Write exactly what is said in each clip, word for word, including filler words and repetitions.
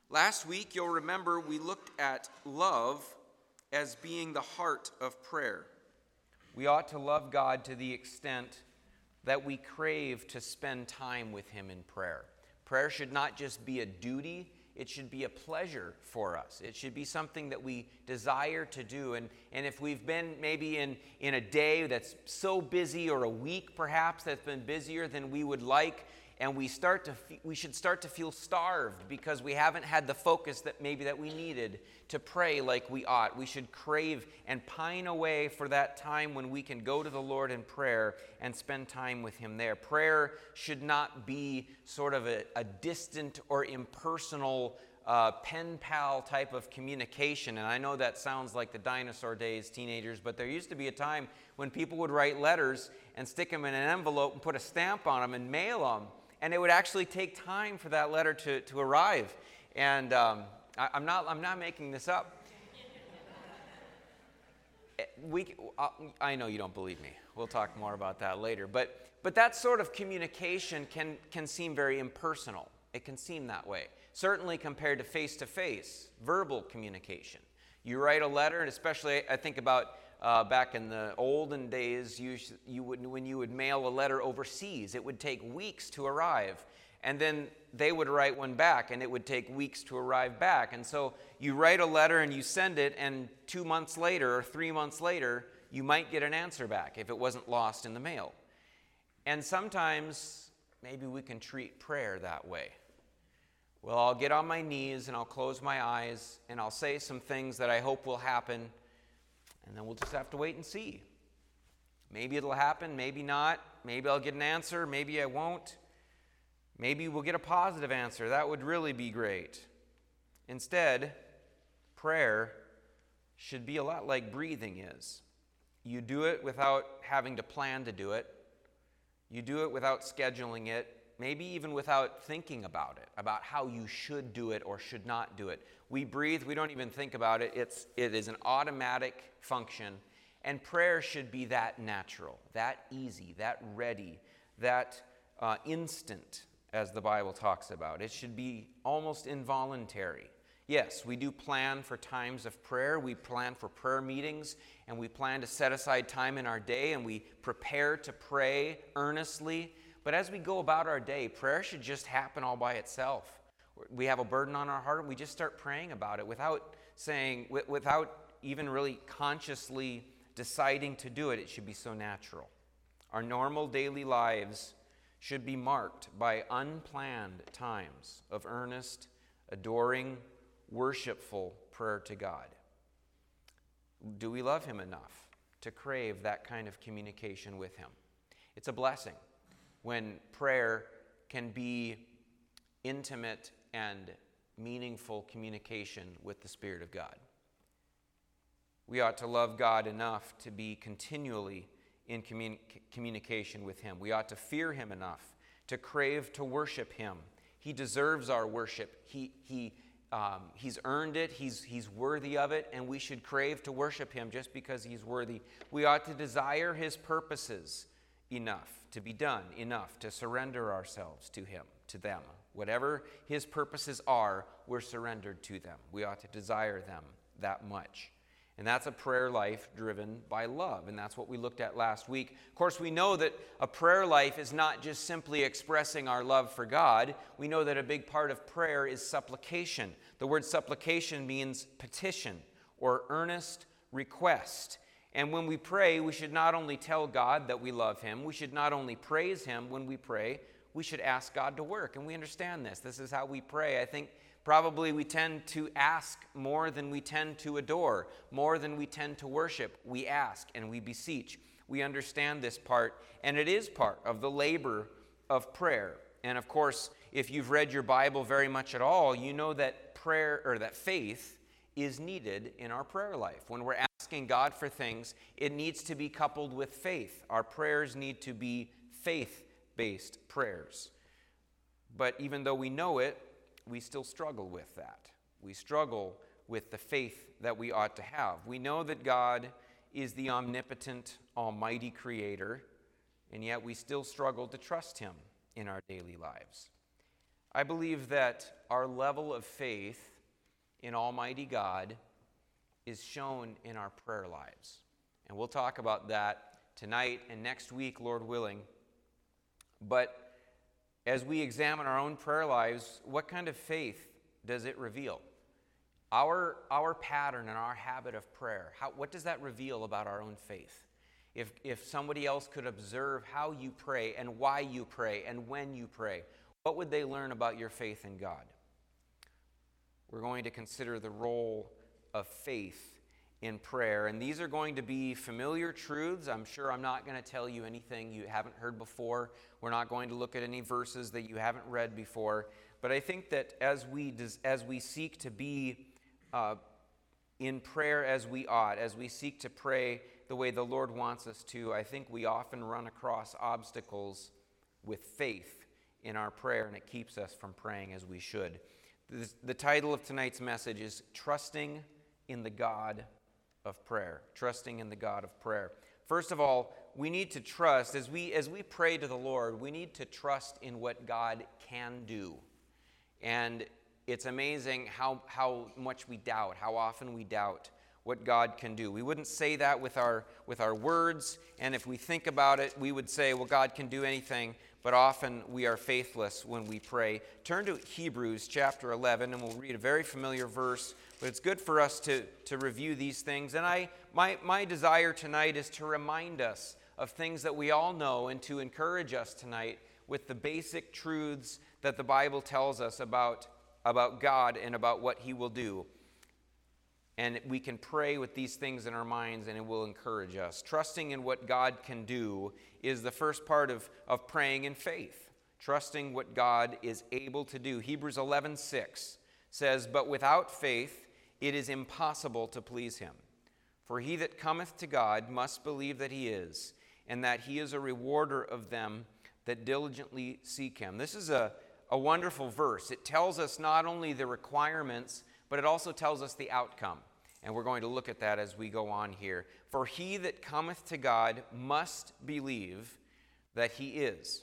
Last week, you'll remember we looked at love as being the heart of prayer. We ought to love God to the extent that we crave to spend time with Him in prayer. Prayer should not just be a duty, it should be a pleasure for us. It should be something that we desire to do. And, and if we've been maybe in, in a day that's so busy, or a week perhaps that's been busier than we would like, and we start to fe- we should start to feel starved because we haven't had the focus that maybe that we needed to pray like we ought. We should crave and pine away for that time when we can go to the Lord in prayer and spend time with Him there. Prayer should not be sort of a, a distant or impersonal uh, pen pal type of communication. And I know that sounds like the dinosaur days, teenagers, but there used to be a time when people would write letters and stick them in an envelope and put a stamp on them and mail them. And it would actually take time for that letter to, to arrive. And um, I, I'm not I'm not making this up. We, I know you don't believe me. We'll talk more about that later. But but that sort of communication can, can seem very impersonal. It can seem that way. Certainly compared to face-to-face, verbal communication. You write a letter, and especially I think about Uh, back in the olden days, you, you would, when you would mail a letter overseas, it would take weeks to arrive. And then they would write one back, and it would take weeks to arrive back. And so you write a letter and you send it, and two months later or three months later, you might get an answer back if it wasn't lost in the mail. And sometimes maybe we can treat prayer that way. Well, I'll get on my knees and I'll close my eyes and I'll say some things that I hope will happen. And then we'll just have to wait and see. Maybe it'll happen, maybe not. Maybe I'll get an answer, maybe I won't. Maybe we'll get a positive answer. That would really be great. Instead, prayer should be a lot like breathing is. You do it without having to plan to do it. You do it without scheduling it. Maybe even without thinking about it, about how you should do it or should not do it. We breathe, we don't even think about it. It's, it is an automatic function. And prayer should be that natural, that easy, that ready, that uh, instant, as the Bible talks about. It should be almost involuntary. Yes, we do plan for times of prayer. We plan for prayer meetings, and we plan to set aside time in our day, and we prepare to pray earnestly. But as we go about our day, prayer should just happen all by itself. We have a burden on our heart, and we just start praying about it without saying, without even really consciously deciding to do it. It should be so natural. Our normal daily lives should be marked by unplanned times of earnest, adoring, worshipful prayer to God. Do we love Him enough to crave that kind of communication with Him? It's a blessing when prayer can be intimate and meaningful communication with the Spirit of God. We ought to love God enough to be continually in communi- communication with Him. We ought to fear Him enough to crave to worship Him. He deserves our worship. He, he, um, he's earned it. He's, he's worthy of it, and we should crave to worship Him just because He's worthy. We ought to desire His purposes enough to be done, enough to surrender ourselves to Him, to them. Whatever His purposes are, we're surrendered to them. We ought to desire them that much. And that's a prayer life driven by love, and that's what we looked at last week. Of course, we know that a prayer life is not just simply expressing our love for God. We know that a big part of prayer is supplication. The word supplication means petition or earnest request. And when we pray, we should not only tell God that we love Him, we should not only praise Him when we pray, we should ask God to work. And we understand this. This is how we pray. I think probably we tend to ask more than we tend to adore, more than we tend to worship. We ask and we beseech. We understand this part, and it is part of the labor of prayer. And of course, if you've read your Bible very much at all, you know that prayer, or that faith, is needed in our prayer life. When we're asking God for things, it needs to be coupled with faith. Our prayers need to be faith-based prayers. But even though we know it, we still struggle with that. We struggle with the faith that we ought to have. We know that God is the omnipotent, almighty creator, and yet we still struggle to trust Him in our daily lives. I believe that our level of faith in Almighty God is shown in our prayer lives. And we'll talk about that tonight and next week, Lord willing. But as we examine our own prayer lives, what kind of faith does it reveal? Our, our pattern and our habit of prayer, how, what does that reveal about our own faith? If, if somebody else could observe how you pray and why you pray and when you pray, what would they learn about your faith in God? We're going to consider the role of faith in prayer. And these are going to be familiar truths. I'm sure I'm not going to tell you anything you haven't heard before. We're not going to look at any verses that you haven't read before. But I think that as we, as we seek to be uh, in prayer as we ought, as we seek to pray the way the Lord wants us to, I think we often run across obstacles with faith in our prayer, and it keeps us from praying as we should. The, the title of tonight's message is Trusting in the God of Prayer. Trusting in the God of Prayer. First of all, we need to trust, as we, as we pray to the Lord, we need to trust in what God can do. And it's amazing how, how much we doubt, how often we doubt what God can do. We wouldn't say that with our, with our words, and if we think about it, we would say, well, God can do anything, but often we are faithless when we pray. Turn to Hebrews chapter eleven, and we'll read a very familiar verse, but it's good for us to, to review these things. And I, my, my desire tonight is to remind us of things that we all know and to encourage us tonight with the basic truths that the Bible tells us about, about God and about what He will do. And we can pray with these things in our minds, and it will encourage us. Trusting in what God can do is the first part of, of praying in faith. Trusting what God is able to do. Hebrews eleven six says, "But without faith it is impossible to please Him. For he that cometh to God must believe that He is, and that He is a rewarder of them that diligently seek Him." This is a, a wonderful verse. It tells us not only the requirements, but it also tells us the outcome. And we're going to look at that as we go on here. For he that cometh to God must believe that He is,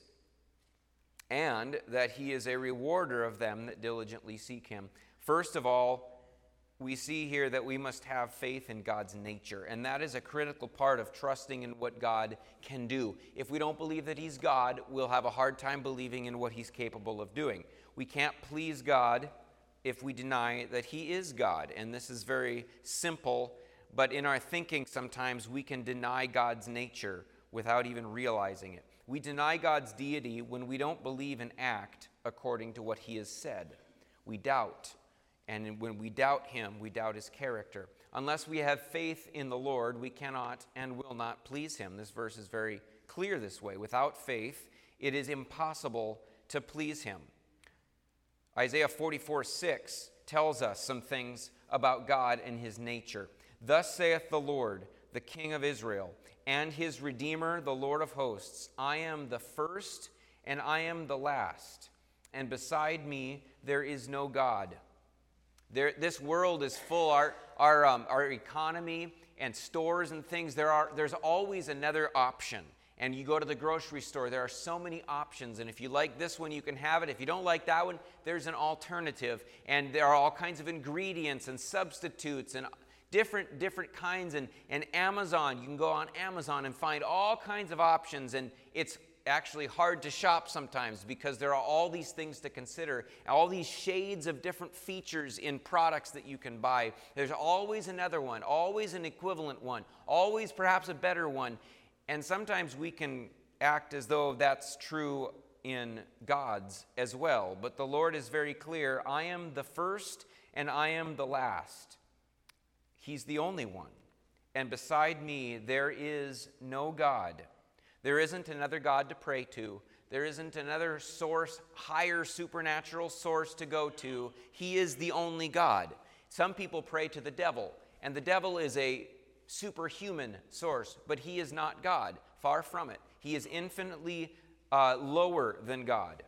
and that He is a rewarder of them that diligently seek Him. First of all, we see here that we must have faith in God's nature, and that is a critical part of trusting in what God can do. If we don't believe that He's God, we'll have a hard time believing in what He's capable of doing. We can't please God if we deny that He is God. And this is very simple, but in our thinking sometimes we can deny God's nature without even realizing it. We deny God's deity when we don't believe and act according to what He has said. We doubt. And when we doubt Him, we doubt His character. Unless we have faith in the Lord, we cannot and will not please Him. This verse is very clear this way. Without faith, it is impossible to please Him. Isaiah forty-four six tells us some things about God and His nature. "Thus saith the Lord, the King of Israel, and His Redeemer, the Lord of hosts, I am the first and I am the last, and beside me there is no God." There, this world is full, our, our, um, our economy and stores and things, there are, there's always another option. And you go to the grocery store, there are so many options. And if you like this one, you can have it. If you don't like that one, there's an alternative. And there are all kinds of ingredients and substitutes and different different kinds. And, and Amazon, you can go on Amazon and find all kinds of options. And it's actually hard to shop sometimes because there are all these things to consider, all these shades of different features in products that you can buy. There's always another one, always an equivalent one, always perhaps a better one. And sometimes we can act as though that's true in God's as well. But the Lord is very clear, I am the first and I am the last. He's the only one. And beside me, there is no God. There isn't another God to pray to. There isn't another source, higher supernatural source to go to. He is the only God. Some people pray to the devil, and the devil is a superhuman source, but He is not God. Far from it. He is infinitely uh, lower than God.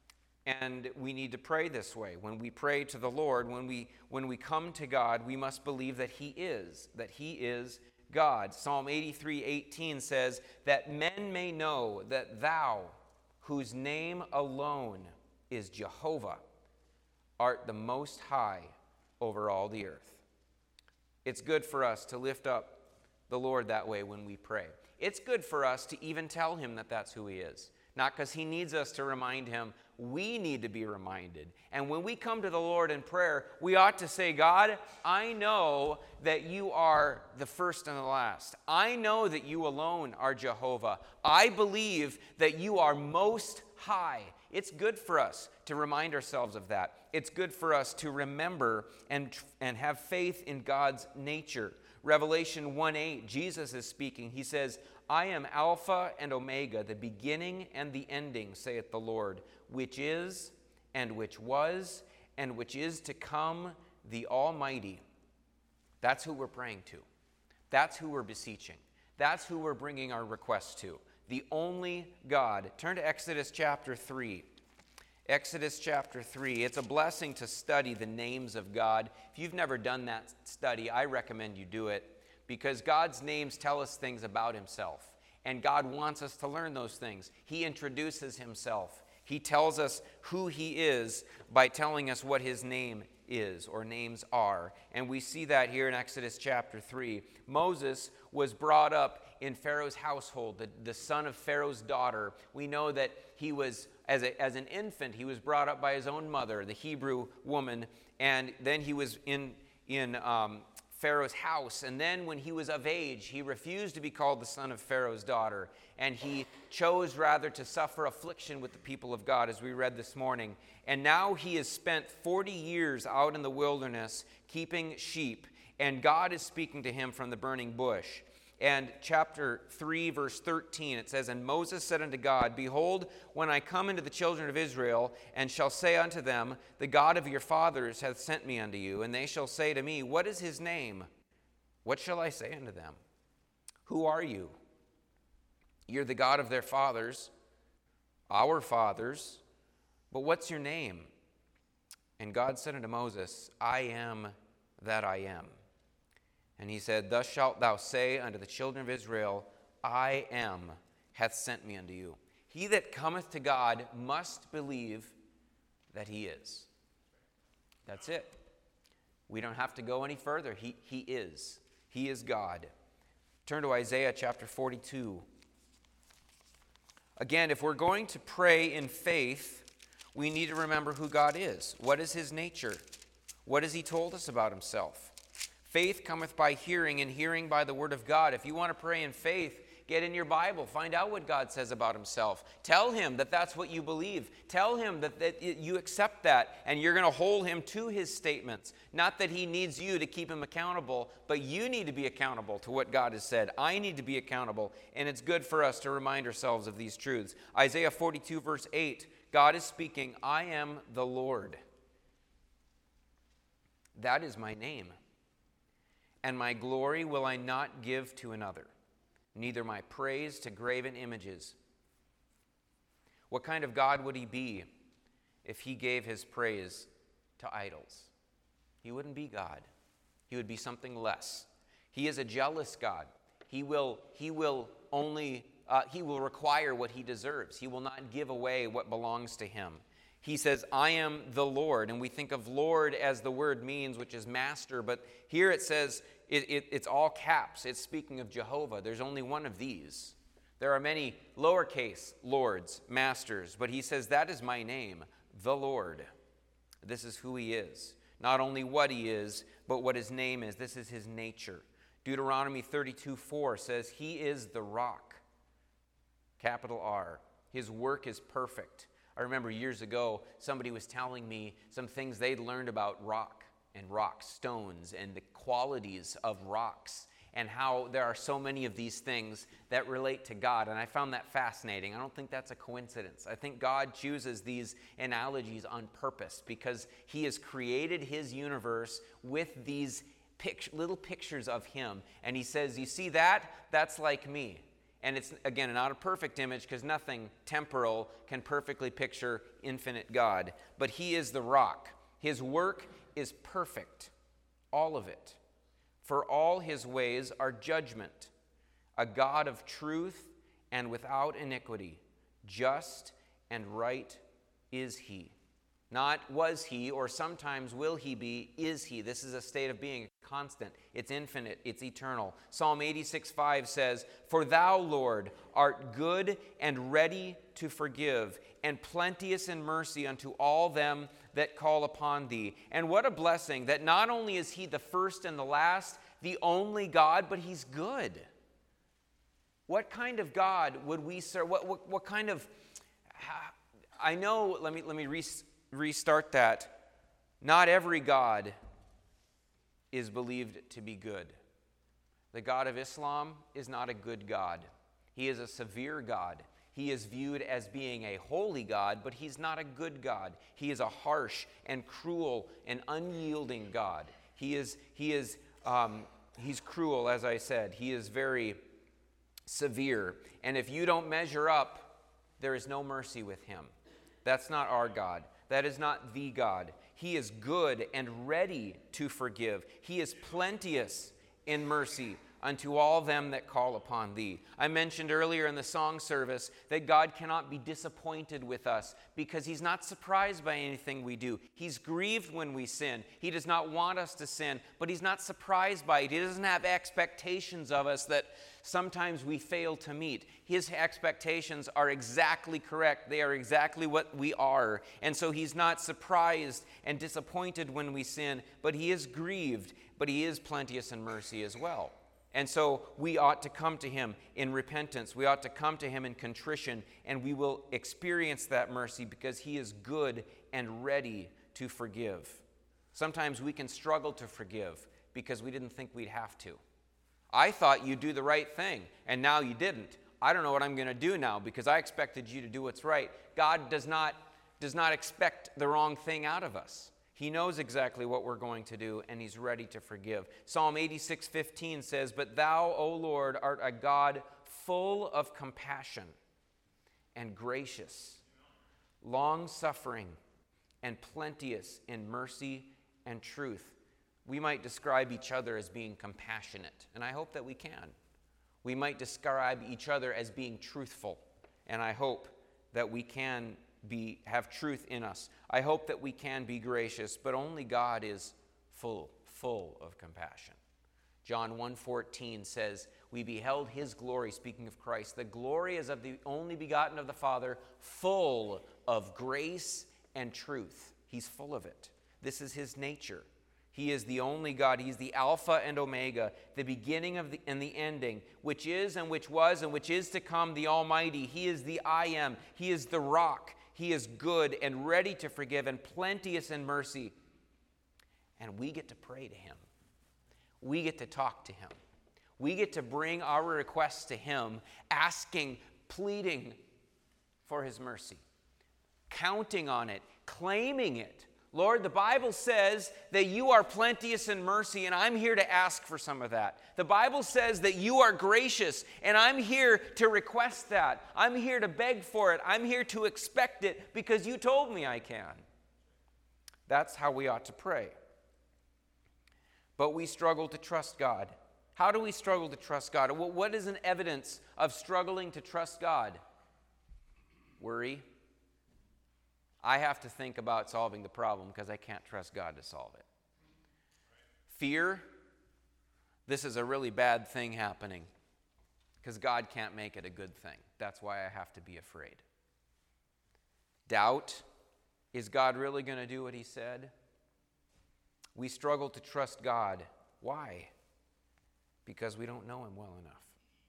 And we need to pray this way. When we pray to the Lord, when we when we come to God, we must believe that He is, that He is God. Psalm eighty-three eighteen says, "That men may know that Thou, whose name alone is Jehovah, art the most high over all the earth. It's good for us to lift up the Lord that way when we pray. It's good for us to even tell him that that's who he is. Not because he needs us to remind him. We need to be reminded. And when we come to the Lord in prayer, we ought to say, God, I know that you are the first and the last. I know that you alone are Jehovah. I believe that you are most high. It's good for us to remind ourselves of that. It's good for us to remember and, and have faith in God's nature. Revelation one eight, Jesus is speaking. He says, I am Alpha and Omega, the beginning and the ending, saith the Lord, which is, and which was, and which is to come, the Almighty. That's who we're praying to. That's who we're beseeching. That's who we're bringing our requests to. The only God. Turn to Exodus chapter three. Exodus chapter three. It's a blessing to study the names of God. If you've never done that study, I recommend you do it, because God's names tell us things about himself, and God wants us to learn those things. He introduces himself. He tells us who he is by telling us what his name is or names are. And we see that here in Exodus chapter three. Moses was brought up in Pharaoh's household, the, the son of Pharaoh's daughter. We know that he was, as, a, as an infant, he was brought up by his own mother, the Hebrew woman, and then he was in, in um, Pharaoh's house. And then when he was of age, he refused to be called the son of Pharaoh's daughter, and he chose rather to suffer affliction with the people of God, as we read this morning. And now he has spent forty years out in the wilderness keeping sheep, and God is speaking to him from the burning bush. And chapter three, verse thirteen, it says, And Moses said unto God, Behold, when I come into the children of Israel, and shall say unto them, The God of your fathers hath sent me unto you, and they shall say to me, What is his name? What shall I say unto them? Who are you? You're the God of their fathers, our fathers, but what's your name? And God said unto Moses, I am that I am. And he said, Thus shalt thou say unto the children of Israel, I am hath sent me unto you. He that cometh to God must believe that he is. That's it. We don't have to go any further. He, he is. He is God. Turn to Isaiah chapter forty-two. Again, if we're going to pray in faith, we need to remember who God is. What is his nature? What has he told us about himself? Faith cometh by hearing, and hearing by the word of God. If you want to pray in faith, get in your Bible. Find out what God says about himself. Tell him that that's what you believe. Tell him that, that you accept that, and you're going to hold him to his statements. Not that he needs you to keep him accountable, but you need to be accountable to what God has said. I need to be accountable, and it's good for us to remind ourselves of these truths. Isaiah forty-two, verse eight, God is speaking, I am the Lord. That is my name. And my glory will I not give to another, neither my praise to graven images. What kind of God would he be if he gave his praise to idols? He wouldn't be God. He would be something less. He is a jealous God. He will, he will only, uh, he will require what he deserves. He will not give away what belongs to him. He says, I am the Lord. And we think of Lord as the word means, which is master. But here it says, it, it, it's all caps. It's speaking of Jehovah. There's only one of these. There are many lowercase lords, masters. But he says, that is my name, the Lord. This is who he is. Not only what he is, but what his name is. This is his nature. Deuteronomy thirty-two four says, he is the rock. Capital R. His work is perfect. I remember years ago, somebody was telling me some things they'd learned about rock and rock stones and the qualities of rocks and how there are so many of these things that relate to God. And I found that fascinating. I don't think that's a coincidence. I think God chooses these analogies on purpose because he has created his universe with these pict- little pictures of him. And he says, you see that? That's like me. And it's, again, not a perfect image because nothing temporal can perfectly picture infinite God. But he is the rock. His work is perfect, all of it. For all his ways are judgment, a God of truth and without iniquity. Just and right is he. Not was he, or sometimes will he be, is he. This is a state of being constant. It's infinite. It's eternal. Psalm eighty-six five says, "For thou, Lord, art good and ready to forgive, and plenteous in mercy unto all them that call upon thee." And what a blessing that not only is he the first and the last, the only God, but he's good. What kind of God would we serve? What, what, what kind of... I know, let me, let me re- restart that. Not every God is believed to be good. The God of Islam is not a good God. He is a severe God. He is viewed as being a holy God, but he's not a good God. He is a harsh and cruel and unyielding God. He is, he is, um, he's cruel, as I said. He is very severe. And if you don't measure up, there is no mercy with him. That's not our God. That is not the God. He is good and ready to forgive. He is plenteous in mercy unto all them that call upon thee. I mentioned earlier in the song service that God cannot be disappointed with us because he's not surprised by anything we do. He's grieved when we sin. He does not want us to sin, but he's not surprised by it. He doesn't have expectations of us that sometimes we fail to meet. His expectations are exactly correct. They are exactly what we are. And so he's not surprised and disappointed when we sin, but he is grieved, but he is plenteous in mercy as well. And so we ought to come to him in repentance. We ought to come to him in contrition, and we will experience that mercy because he is good and ready to forgive. Sometimes we can struggle to forgive because we didn't think we'd have to. I thought you'd do the right thing, and now you didn't. I don't know what I'm going to do now because I expected you to do what's right. God does not, does not expect the wrong thing out of us. He knows exactly what we're going to do, and he's ready to forgive. Psalm eighty-six fifteen says, "But thou, O Lord, art a God full of compassion and gracious, long-suffering, and plenteous in mercy and truth." We might describe each other as being compassionate, and I hope that we can. We might describe each other as being truthful, and I hope that we can be have truth in us. I hope that we can be gracious, but only God is full, full of compassion. John one fourteen says, "We beheld his glory," speaking of Christ. "The glory is of the only begotten of the Father, full of grace and truth." He's full of it. This is his nature. He is the only God. He's the Alpha and Omega, the beginning of the, and the ending, which is and which was and which is to come, the Almighty. He is the I Am. He is the rock. He is good and ready to forgive and plenteous in mercy. And we get to pray to him. We get to talk to him. We get to bring our requests to him, asking, pleading for his mercy, counting on it, claiming it. Lord, the Bible says that you are plenteous in mercy, and I'm here to ask for some of that. The Bible says that you are gracious, and I'm here to request that. I'm here to beg for it. I'm here to expect it because you told me I can. That's how we ought to pray. But we struggle to trust God. How do we struggle to trust God? What is an evidence of struggling to trust God? Worry. I have to think about solving the problem because I can't trust God to solve it. Fear. This is a really bad thing happening because God can't make it a good thing. That's why I have to be afraid. Doubt. Is God really going to do what he said? We struggle to trust God. Why? Because we don't know him well enough.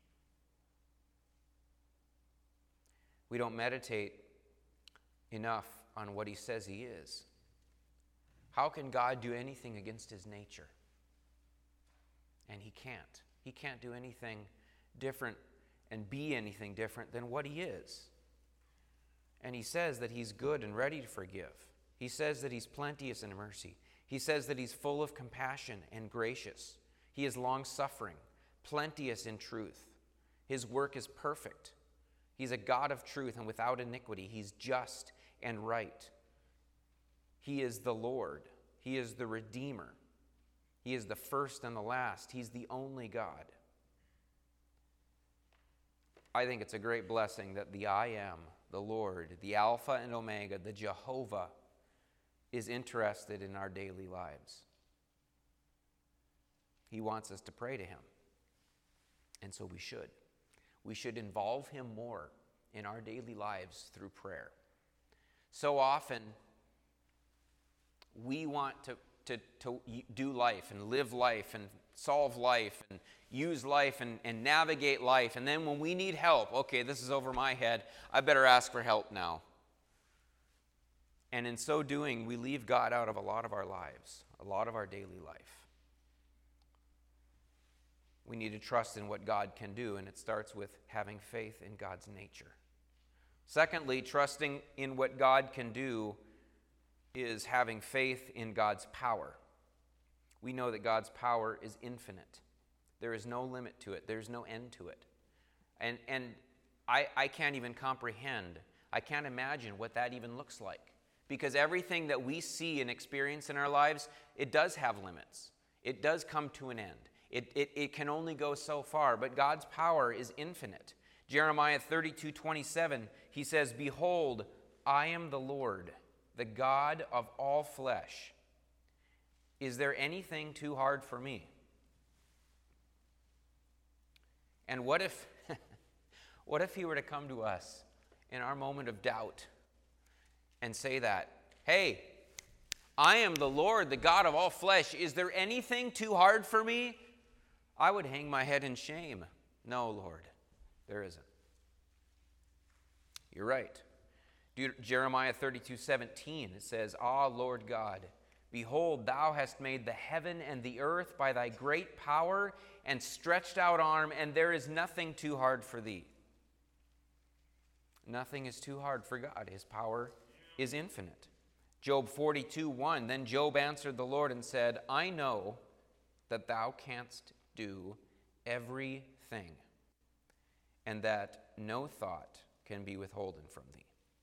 We don't meditate enough on what he says he is. How can God do anything against his nature? And he can't. He can't do anything different and be anything different than what he is. And he says that he's good and ready to forgive. He says that he's plenteous in mercy. He says that he's full of compassion and gracious. He is long-suffering, plenteous in truth. His work is perfect. He's a God of truth and without iniquity. He's just and right. He is the Lord. He is the Redeemer. He is the first and the last. He's the only God. I think it's a great blessing that the I Am, the Lord, the Alpha and Omega, the Jehovah, is interested in our daily lives. He wants us to pray to him. And so we should. We should involve him more in our daily lives through prayer. So often, we want to, to, to do life and live life and solve life and use life and, and navigate life. And then when we need help, okay, this is over my head, I better ask for help now. And in so doing, we leave God out of a lot of our lives, a lot of our daily life. We need to trust in what God can do, and it starts with having faith in God's nature. Secondly, trusting in what God can do is having faith in God's power. We know that God's power is infinite. There is no limit to it. There's no end to it. And, and I, I can't even comprehend, I can't imagine what that even looks like. Because everything that we see and experience in our lives, it does have limits. It does come to an end. It, it, it can only go so far, but God's power is infinite. Jeremiah thirty-two twenty-seven, he says, "Behold, I am the Lord, the God of all flesh. Is there anything too hard for me?" And what if, what if he were to come to us in our moment of doubt and say that, "Hey, I am the Lord, the God of all flesh. Is there anything too hard for me?" I would hang my head in shame. No, Lord, there isn't. You're right. Jeremiah thirty-two seventeen, it says, "Ah, Lord God, behold, thou hast made the heaven and the earth by thy great power and stretched out arm, and there is nothing too hard for thee." Nothing is too hard for God. His power is infinite. Job forty-two one, "Then Job answered the Lord and said, I know that thou canst do everything, and that no thought can be withholden from thee."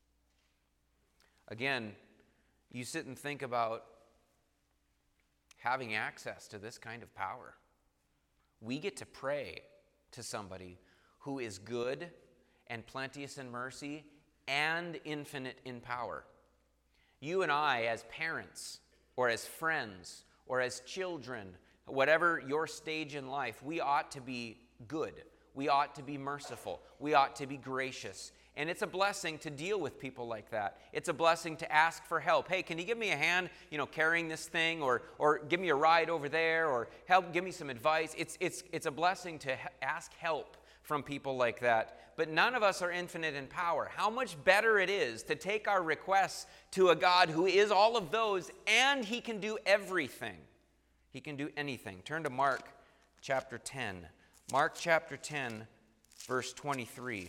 Again, you sit and think about having access to this kind of power. We get to pray to somebody who is good and plenteous in mercy and infinite in power. You and I, as parents or as friends or as children, whatever your stage in life, we ought to be good. We ought to be merciful. We ought to be gracious. And it's a blessing to deal with people like that. It's a blessing to ask for help. "Hey, can you give me a hand, you know, carrying this thing, or or give me a ride over there, or help, give me some advice." It's it's it's a blessing to ha- ask help from people like that. But none of us are infinite in power. How much better it is to take our requests to a God who is all of those, and he can do everything. He can do anything. Turn to Mark chapter ten. Mark chapter ten, verse twenty-three.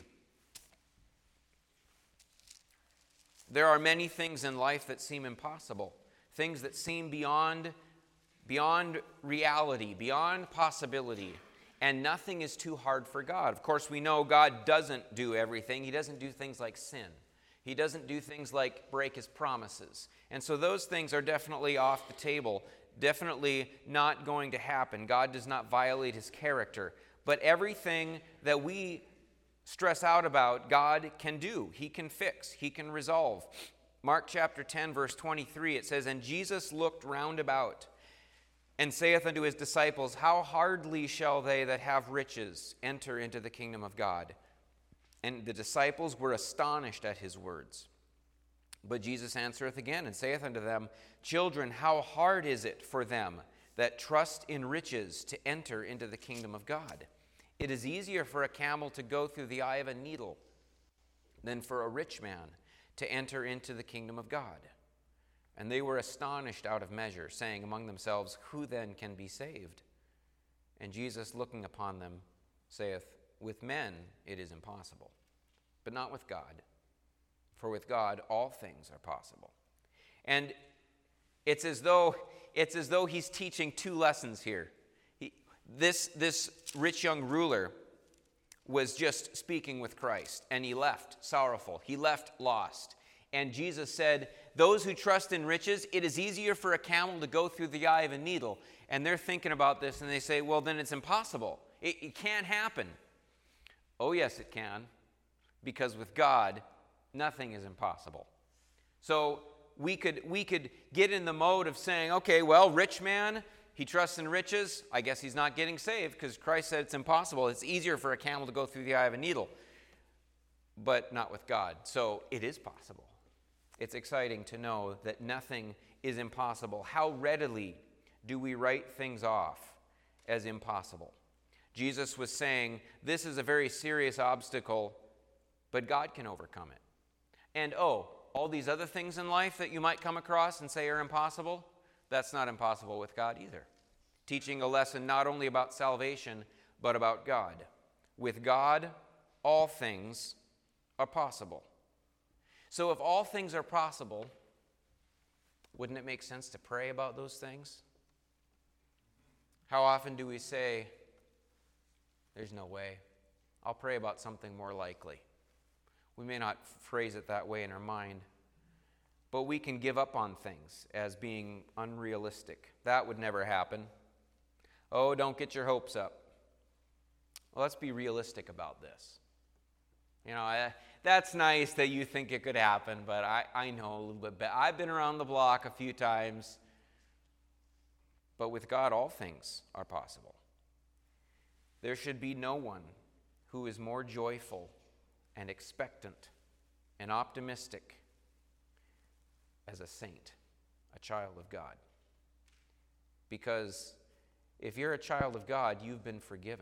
There are many things in life that seem impossible, things that seem beyond, beyond reality, beyond possibility, and nothing is too hard for God. Of course, we know God doesn't do everything. He doesn't do things like sin. He doesn't do things like break his promises. And so those things are definitely off the table, definitely not going to happen. God does not violate his character. But everything that we stress out about, God can do. He can fix. He can resolve. Mark chapter ten, verse twenty-three, it says, "And Jesus looked round about, and saith unto his disciples, How hardly shall they that have riches enter into the kingdom of God? And the disciples were astonished at his words. But Jesus answereth again, and saith unto them, Children, how hard is it for them that trust in riches to enter into the kingdom of God? It is easier for a camel to go through the eye of a needle than for a rich man to enter into the kingdom of God. And they were astonished out of measure, saying among themselves, Who then can be saved? And Jesus, looking upon them, saith, With men it is impossible, but not with God. For with God all things are possible." And it's as though it's as though he's teaching two lessons here. He, this, this rich young ruler was just speaking with Christ, and he left sorrowful. He left lost. And Jesus said, those who trust in riches, it is easier for a camel to go through the eye of a needle. And they're thinking about this, and they say, well, then it's impossible. It, it can't happen. Oh, yes, it can. Because with God, nothing is impossible. So we could, we could get in the mode of saying, okay, well, rich man, he trusts in riches. I guess he's not getting saved because Christ said it's impossible. It's easier for a camel to go through the eye of a needle, but not with God. So it is possible. It's exciting to know that nothing is impossible. How readily do we write things off as impossible? Jesus was saying, this is a very serious obstacle, but God can overcome it. And oh, all these other things in life that you might come across and say are impossible, that's not impossible with God either. Teaching a lesson not only about salvation, but about God. With God, all things are possible. So if all things are possible, wouldn't it make sense to pray about those things? How often do we say, there's no way. I'll pray about something more likely. We may not phrase it that way in our mind, but we can give up on things as being unrealistic. That would never happen. Oh, don't get your hopes up. Well, let's be realistic about this. You know, I, that's nice that you think it could happen, but I, I know a little bit better. I've been around the block a few times, but with God, all things are possible. There should be no one who is more joyful and expectant and optimistic as a saint, a child of God. Because if you're a child of God, you've been forgiven.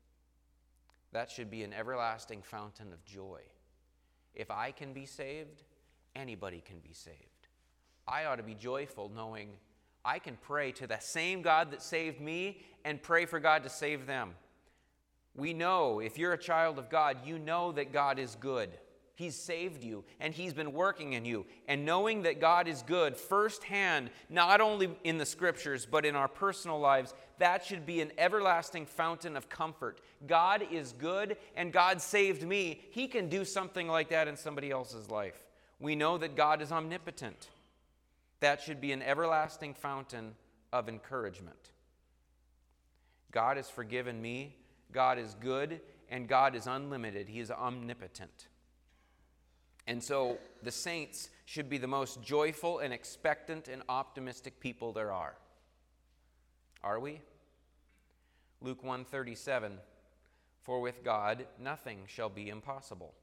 That should be an everlasting fountain of joy. If I can be saved, anybody can be saved. I ought to be joyful knowing I can pray to the same God that saved me and pray for God to save them. We know, if you're a child of God, you know that God is good. He's saved you, and He's been working in you. And knowing that God is good firsthand, not only in the Scriptures, but in our personal lives, that should be an everlasting fountain of comfort. God is good, and God saved me. He can do something like that in somebody else's life. We know that God is omnipotent. That should be an everlasting fountain of encouragement. God has forgiven me. God is good, and God is unlimited. He is omnipotent. And so the saints should be the most joyful and expectant and optimistic people there are. Are we? Luke one thirty-seven, for with God nothing shall be impossible.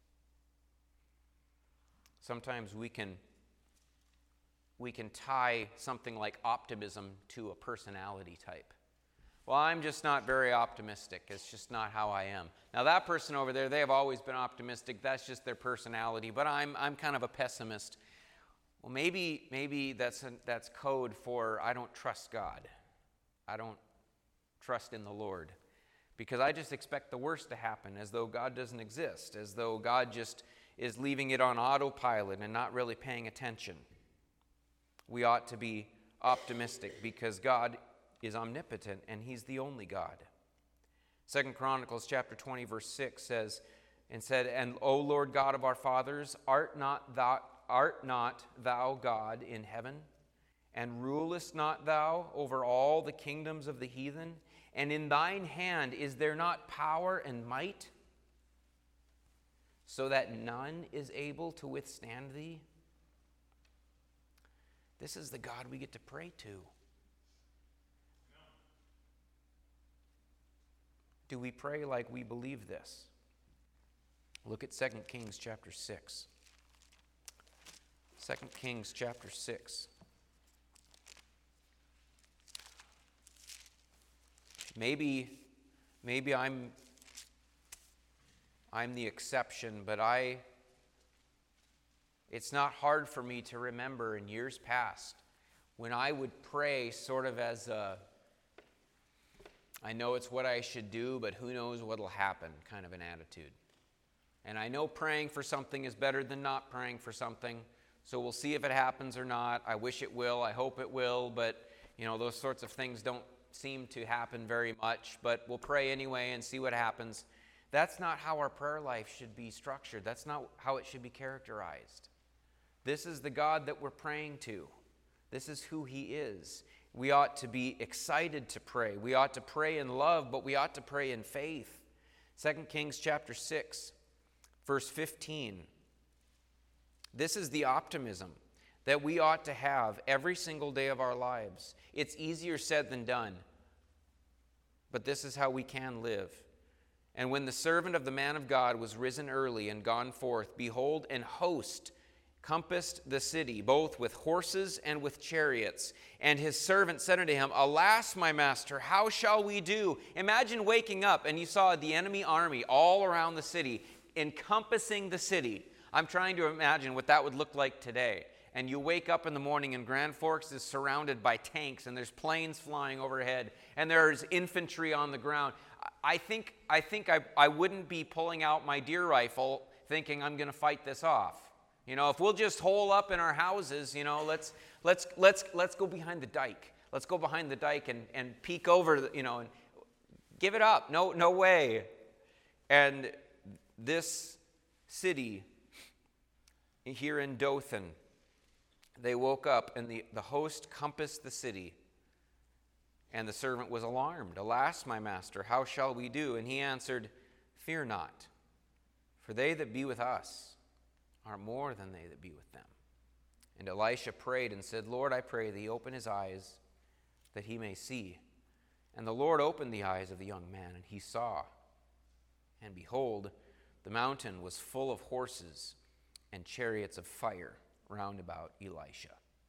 Sometimes we can, we can tie something like optimism to a personality type. Well, I'm just not very optimistic. It's just not how I am. Now, that person over there, they have always been optimistic. That's just their personality. But I'm I'm kind of a pessimist. Well, maybe maybe that's a, that's code for I don't trust God. I don't trust in the Lord. Because I just expect the worst to happen, as though God doesn't exist, as though God just is leaving it on autopilot and not really paying attention. We ought to be optimistic because God is omnipotent, and He's the only God. Second Chronicles chapter twenty, verse six says, and said, and O Lord God of our fathers, art not thou, art not thou God in heaven? And rulest not thou over all the kingdoms of the heathen? And in thine hand is there not power and might, so that none is able to withstand thee? This is the God we get to pray to. Do we pray like we believe this? Look at Second Kings chapter six. Second Kings chapter six. Maybe, maybe I'm, I'm the exception, but I, it's not hard for me to remember in years past when I would pray sort of as a, I know it's what I should do, but who knows what'll happen kind of an attitude. And I know praying for something is better than not praying for something, so we'll see if it happens or not. I wish it will. I hope it will, but you know, those sorts of things don't seem to happen very much, but we'll pray anyway and see what happens. That's not how our prayer life should be structured. That's not how it should be characterized. This is the God that we're praying to. This is who He is. We ought to be excited to pray. We ought to pray in love, but we ought to pray in faith. Second Kings chapter six, verse fifteen. This is the optimism that we ought to have every single day of our lives. It's easier said than done, but this is how we can live. And when the servant of the man of God was risen early and gone forth, behold, an host compassed the city, both with horses and with chariots. And his servant said unto him, Alas, my master, how shall we do? Imagine waking up and you saw the enemy army all around the city, encompassing the city. I'm trying to imagine what that would look like today. And you wake up in the morning and Grand Forks is surrounded by tanks and there's planes flying overhead and there's infantry on the ground. I think I think I, I wouldn't be pulling out my deer rifle thinking I'm going to fight this off. You know, if we'll just hole up in our houses, you know, let's let's let's let's go behind the dike. Let's go behind the dike and, and peek over, the, you know, and give it up. No, no way. And this city here in Dothan, they woke up and the, the host compassed the city. And the servant was alarmed. Alas, my master, how shall we do? And he answered, Fear not, for they that be with us are more than they that be with them. And Elisha prayed and said, Lord, I pray thee, open his eyes, that he may see. And the Lord opened the eyes of the young man, and he saw. And behold, the mountain was full of horses and chariots of fire round about Elisha.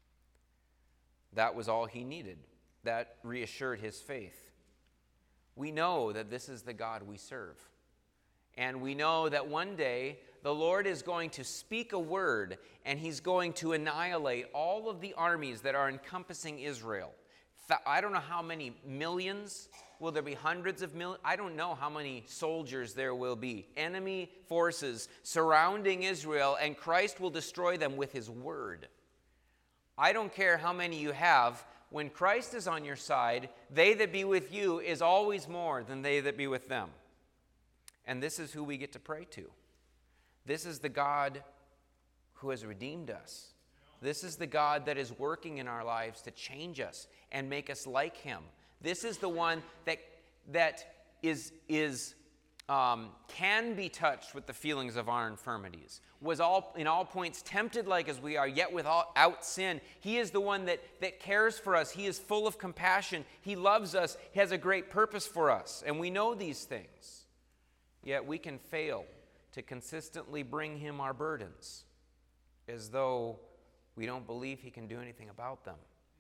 That was all he needed. That reassured his faith. We know that this is the God we serve. And we know that one day the Lord is going to speak a word and he's going to annihilate all of the armies that are encompassing Israel. I don't know how many millions. Will there be hundreds of millions? I don't know how many soldiers there will be. Enemy forces surrounding Israel, and Christ will destroy them with his word. I don't care how many you have. When Christ is on your side, they that be with you is always more than they that be with them. And this is who we get to pray to. This is the God who has redeemed us. This is the God that is working in our lives to change us and make us like him. This is the one that, that is, is, um, can be touched with the feelings of our infirmities, was all in all points tempted like as we are, yet without sin. He is the one that, that cares for us. He is full of compassion. He loves us. He has a great purpose for us. And we know these things. Yet we can fail to consistently bring him our burdens as though we don't believe he can do anything about them.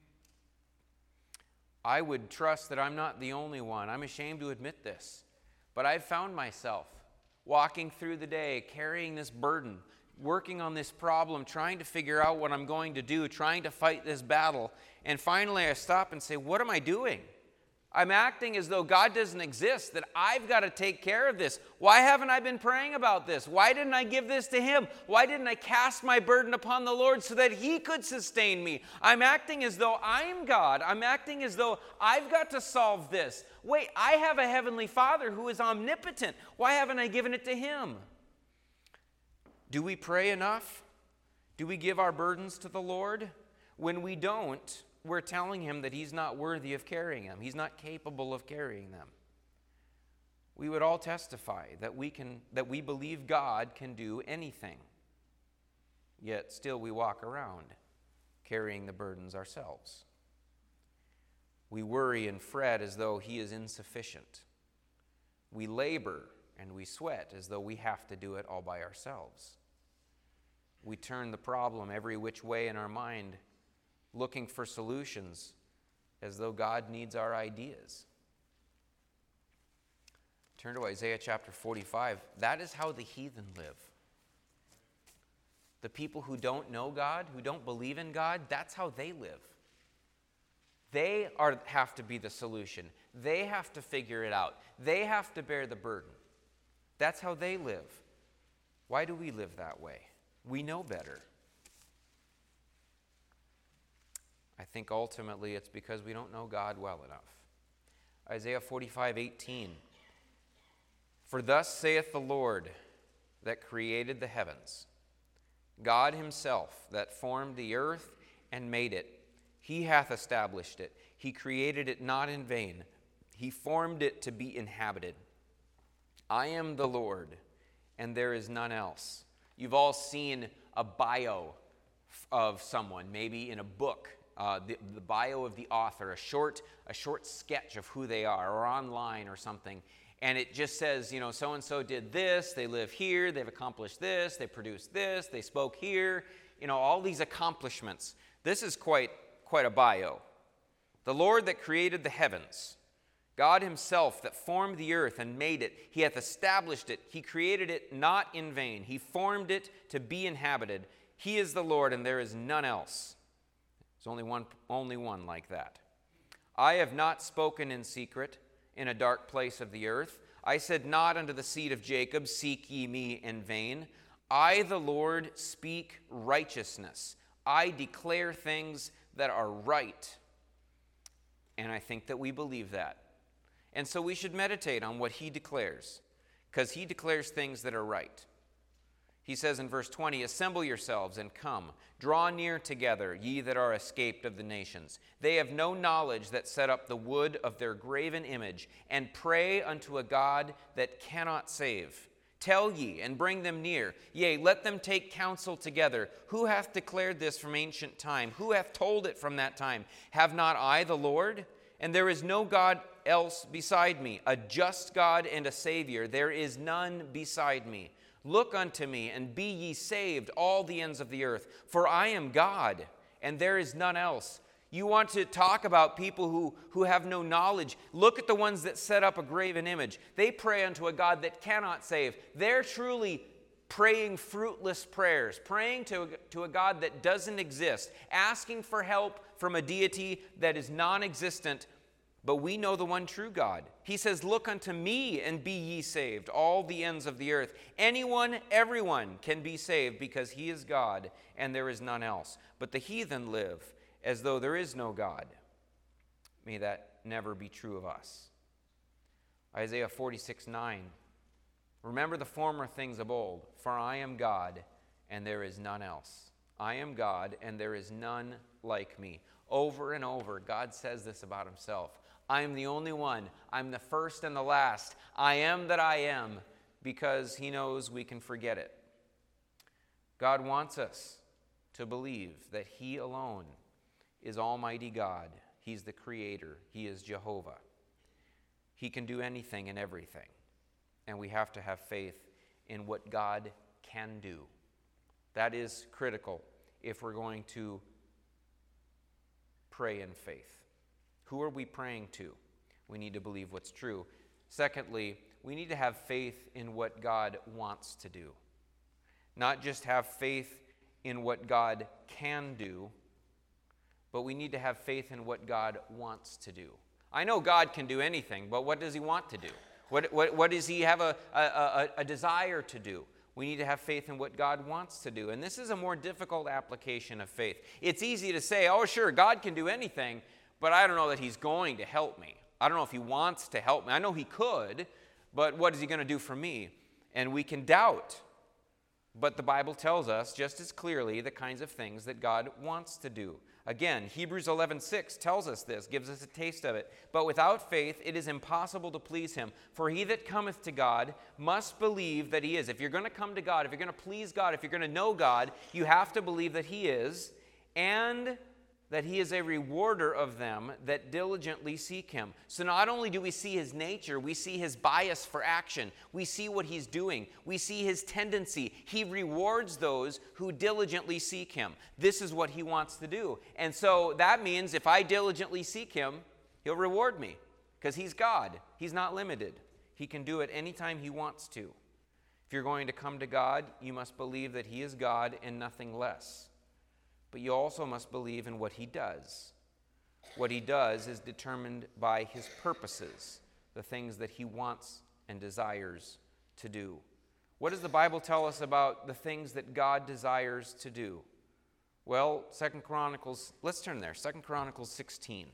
I would trust that I'm not the only one. I'm ashamed to admit this. But I've found myself walking through the day, carrying this burden, working on this problem, trying to figure out what I'm going to do, trying to fight this battle. And finally I stop and say, what am I doing? I'm acting as though God doesn't exist, that I've got to take care of this. Why haven't I been praying about this? Why didn't I give this to him? Why didn't I cast my burden upon the Lord so that he could sustain me? I'm acting as though I'm God. I'm acting as though I've got to solve this. Wait, I have a heavenly Father who is omnipotent. Why haven't I given it to him? Do we pray enough? Do we give our burdens to the Lord? When we don't, we're telling him that he's not worthy of carrying them. He's not capable of carrying them. We would all testify that we can, that we believe God can do anything. Yet still we walk around carrying the burdens ourselves. We worry and fret as though he is insufficient. We labor and we sweat as though we have to do it all by ourselves. We turn the problem every which way in our mind, looking for solutions as though God needs our ideas. Turn to Isaiah chapter forty-five. That is how the heathen live. The people who don't know God, who don't believe in God, that's how they live. They are, have to be the solution. They have to figure it out. They have to bear the burden. That's how they live. Why do we live that way? We know better. I think ultimately it's because we don't know God well enough. Isaiah forty-five eighteen. For thus saith the Lord that created the heavens, God himself that formed the earth and made it. He hath established it. He created it not in vain. He formed it to be inhabited. I am the Lord, and there is none else. You've all seen a bio of someone, maybe in a book, uh, the, the bio of the author, a short, a short sketch of who they are, or online or something, and it just says, you know, so-and-so did this, they live here, they've accomplished this, they produced this, they spoke here, you know, all these accomplishments. This is quite, quite a bio. The Lord that created the heavens, God himself that formed the earth and made it, he hath established it, he created it not in vain, he formed it to be inhabited. He is the Lord, and there is none else. There's only one, only one like that. I have not spoken in secret in a dark place of the earth. I said not unto the seed of Jacob, seek ye me in vain. I, the Lord, speak righteousness. I declare things that are right. And I think that we believe that. And so we should meditate on what he declares, because he declares things that are right. He says in verse twenty, assemble yourselves and come. Draw near together, ye that are escaped of the nations. They have no knowledge that set up the wood of their graven image, and pray unto a God that cannot save. Tell ye, and bring them near. Yea, let them take counsel together. Who hath declared this from ancient time? Who hath told it from that time? Have not I the Lord? And there is no God else beside me, a just God and a Savior. There is none beside me. Look unto me, and be ye saved, all the ends of the earth. For I am God, and there is none else. You want to talk about people who, who have no knowledge? Look at the ones that set up a graven image. They pray unto a God that cannot save. They're truly praying fruitless prayers, praying to, to a God that doesn't exist, asking for help from a deity that is non-existent. But we know the one true God. He says, look unto me and be ye saved, all the ends of the earth. Anyone, everyone can be saved because he is God and there is none else. But the heathen live as though there is no God. May that never be true of us. Isaiah forty-six nine. Remember the former things of old, for I am God and there is none else. I am God and there is none like me. Over and over, God says this about himself. I am the only one. I'm the first and the last. I am that I am, because he knows we can forget it. God wants us to believe that he alone is Almighty God. He's the Creator. He is Jehovah. He can do anything and everything. And we have to have faith in what God can do. That is critical if we're going to pray in faith. Who are we praying to? We need to believe what's true. Secondly, we need to have faith in what God wants to do. Not just have faith in what God can do, but we need to have faith in what God wants to do. I know God can do anything, but what does he want to do? What, what, what does he have a, a, a, a desire to do? We need to have faith in what God wants to do. And this is a more difficult application of faith. It's easy to say, oh, sure, God can do anything, but I don't know that he's going to help me. I don't know if he wants to help me. I know he could, but what is he going to do for me? And we can doubt. But the Bible tells us just as clearly the kinds of things that God wants to do. Again, Hebrews eleven six tells us this, gives us a taste of it. But without faith it is impossible to please him. For he that cometh to God must believe that he is. If you're going to come to God, if you're going to please God, if you're going to know God, you have to believe that he is, and that he is a rewarder of them that diligently seek him. So not only do we see his nature, we see his bias for action. We see what he's doing. We see his tendency. He rewards those who diligently seek him. This is what he wants to do. And so that means if I diligently seek him, he'll reward me because he's God. He's not limited. He can do it anytime he wants to. If you're going to come to God, you must believe that he is God and nothing less. But you also must believe in what he does. What he does is determined by his purposes, the things that he wants and desires to do. What does the Bible tell us about the things that God desires to do? Well, Second Chronicles, let's turn there, Second Chronicles sixteen.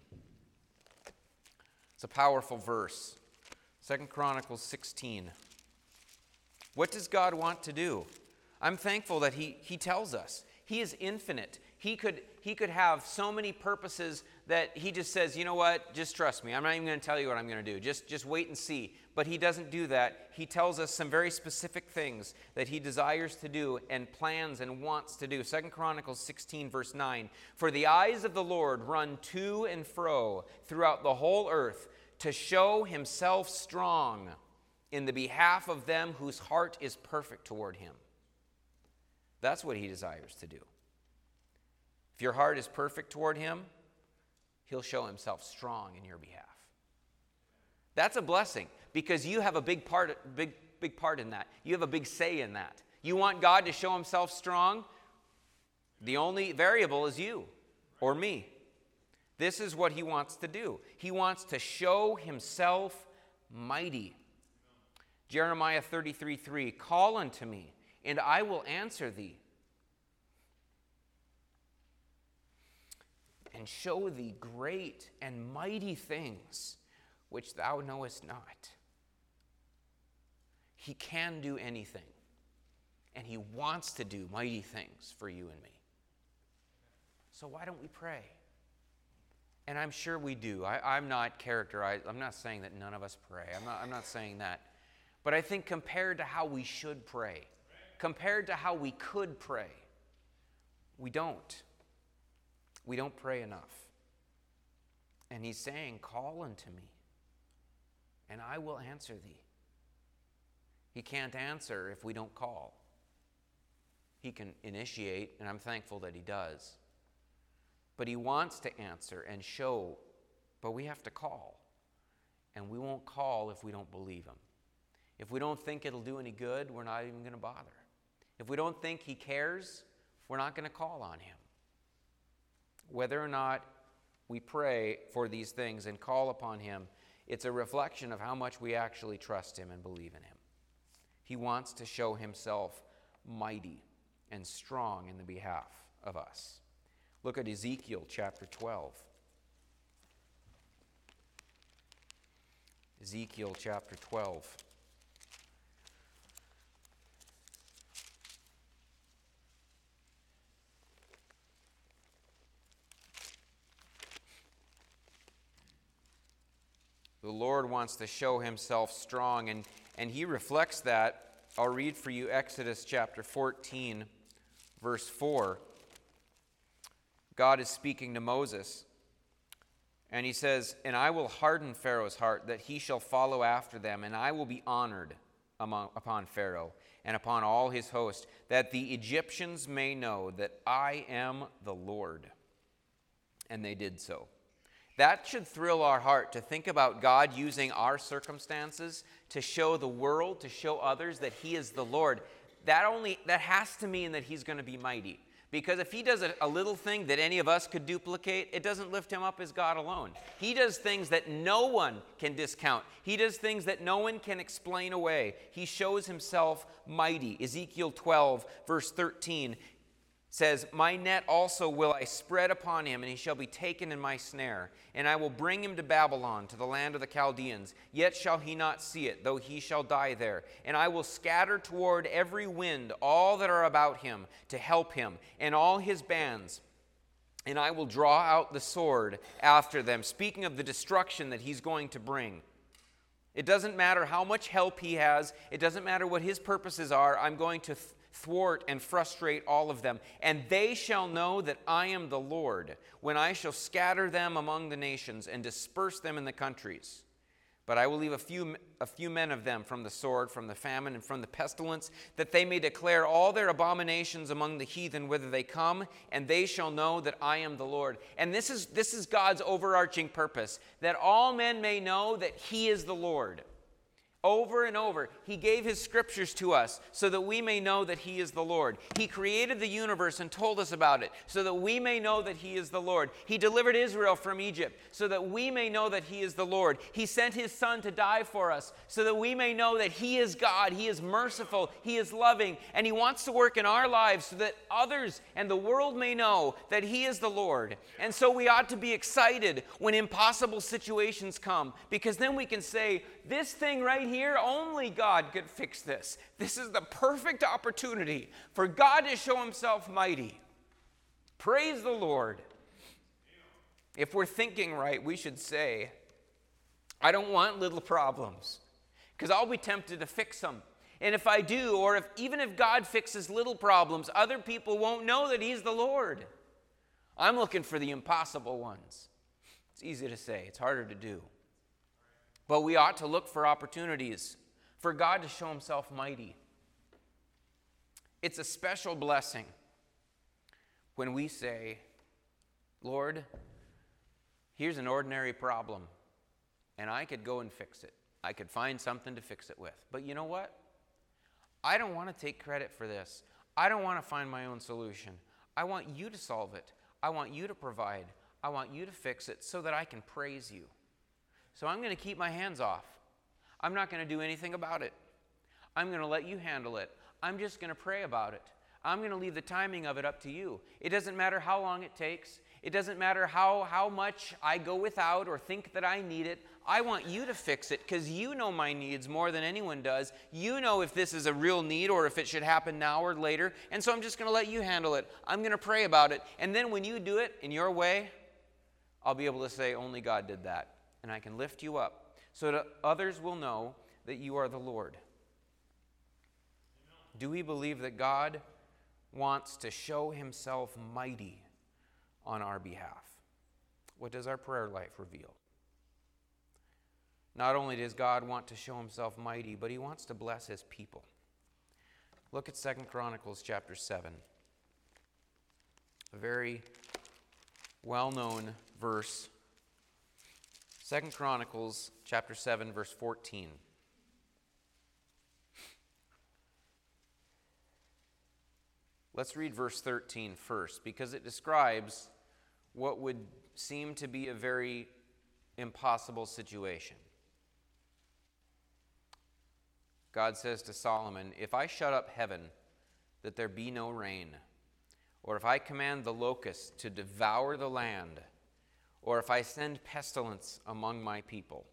It's a powerful verse. Second Chronicles sixteen. What does God want to do? I'm thankful that he, he tells us. He is infinite. He could he could have so many purposes that he just says, you know what, just trust me. I'm not even going to tell you what I'm going to do. Just, just wait and see. But he doesn't do that. He tells us some very specific things that he desires to do and plans and wants to do. Second Chronicles sixteen, verse nine. For the eyes of the Lord run to and fro throughout the whole earth to show himself strong in the behalf of them whose heart is perfect toward him. That's what he desires to do. If your heart is perfect toward him, he'll show himself strong in your behalf. That's a blessing because you have a big part, big, big part in that. You have a big say in that. You want God to show himself strong? The only variable is you or me. This is what he wants to do. He wants to show himself mighty. Jeremiah thirty-three three, call unto me, and I will answer thee, and show thee great and mighty things which thou knowest not. He can do anything, and he wants to do mighty things for you and me. So why don't we pray? And I'm sure we do. I, I'm not characterized, I'm not saying that none of us pray. I'm not, I'm not saying that. But I think compared to how we should pray, compared to how we could pray, we don't. We don't pray enough. And he's saying, call unto me, and I will answer thee. He can't answer if we don't call. He can initiate, and I'm thankful that he does. But he wants to answer and show, but we have to call. And we won't call if we don't believe him. If we don't think it'll do any good, we're not even going to bother. If we don't think he cares, we're not going to call on him. Whether or not we pray for these things and call upon him, it's a reflection of how much we actually trust him and believe in him. He wants to show himself mighty and strong in the behalf of us. Look at Ezekiel chapter twelve. Ezekiel chapter twelve. The Lord wants to show himself strong, and, and he reflects that. I'll read for you Exodus chapter fourteen, verse four. God is speaking to Moses, and he says, and I will harden Pharaoh's heart, that he shall follow after them, and I will be honored among, upon Pharaoh and upon all his host, that the Egyptians may know that I am the Lord. And they did so. That should thrill our heart to think about God using our circumstances to show the world, to show others that he is the Lord. That only that has to mean that he's going to be mighty. Because if he does a, a little thing that any of us could duplicate, it doesn't lift him up as God alone. He does things that no one can discount. He does things that no one can explain away. He shows himself mighty. Ezekiel twelve, verse thirteen says, my net also will I spread upon him, and he shall be taken in my snare. And I will bring him to Babylon, to the land of the Chaldeans. Yet shall he not see it, though he shall die there. And I will scatter toward every wind all that are about him to help him, and all his bands. And I will draw out the sword after them, speaking of the destruction that he's going to bring. It doesn't matter how much help he has. It doesn't matter what his purposes are. I'm going to th- thwart and frustrate all of them. And they shall know that I am the Lord, when I shall scatter them among the nations and disperse them in the countries. But I will leave a few, a few men of them from the sword, from the famine, and from the pestilence, that they may declare all their abominations among the heathen, whither they come, and they shall know that I am the Lord. And this is, this is God's overarching purpose, that all men may know that he is the Lord. Over and over, he gave his scriptures to us so that we may know that he is the Lord. He created the universe and told us about it so that we may know that he is the Lord. He delivered Israel from Egypt so that we may know that he is the Lord. He sent his son to die for us so that we may know that he is God. He is merciful. He is loving. And he wants to work in our lives so that others and the world may know that he is the Lord. And so we ought to be excited when impossible situations come, because then we can say, this thing right here, only God could fix this. This is the perfect opportunity for God to show himself mighty. Praise the Lord. If we're thinking right, we should say, I don't want little problems, because I'll be tempted to fix them. And if I do, or if even if God fixes little problems, other people won't know that he's the Lord. I'm looking for the impossible ones. It's easy to say. It's harder to do. But we ought to look for opportunities for God to show himself mighty. It's a special blessing when we say, Lord, here's an ordinary problem, and I could go and fix it. I could find something to fix it with. But you know what? I don't want to take credit for this. I don't want to find my own solution. I want you to solve it. I want you to provide. I want you to fix it so that I can praise you. So I'm going to keep my hands off. I'm not going to do anything about it. I'm going to let you handle it. I'm just going to pray about it. I'm going to leave the timing of it up to you. It doesn't matter how long it takes. It doesn't matter how, how much I go without or think that I need it. I want you to fix it because you know my needs more than anyone does. You know if this is a real need or if it should happen now or later. And so I'm just going to let you handle it. I'm going to pray about it. And then when you do it in your way, I'll be able to say, only God did that. And I can lift you up so that others will know that you are the Lord. Do we believe that God wants to show himself mighty on our behalf? What does our prayer life reveal? Not only does God want to show himself mighty, but he wants to bless his people. Look at Second Chronicles chapter seven. A very well-known verse. Second Chronicles chapter seven, verse fourteen. Let's read verse thirteen first, because it describes what would seem to be a very impossible situation. God says to Solomon, if I shut up heaven that there be no rain, or if I command the locusts to devour the land, or if I send pestilence among my people.